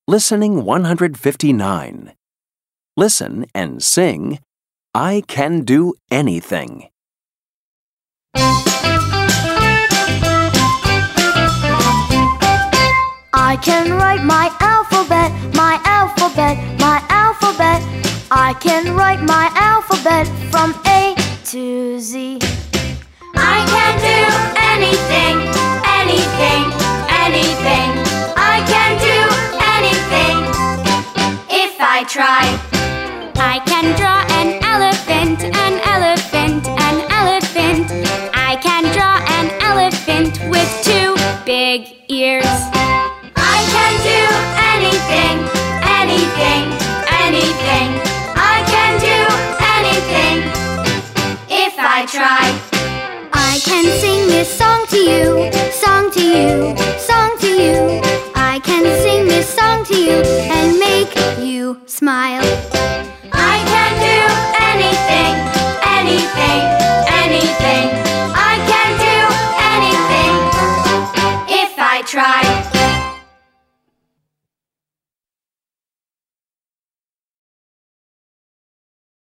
Listening 159. Listen and sing, I can do anything. I can write my alphabet, my alphabet, my alphabet. I can write my alphabet from A to Z. I can do anything, anything, anything. I can do anything if I try. I can draw an elephant, an elephant, an elephant. I can draw an elephant with 2 big ears. I can do anything, anything, anything. I can do anything if I try. I can sing this song to you, song to you, song to you. I can sing this song to you and make you smile.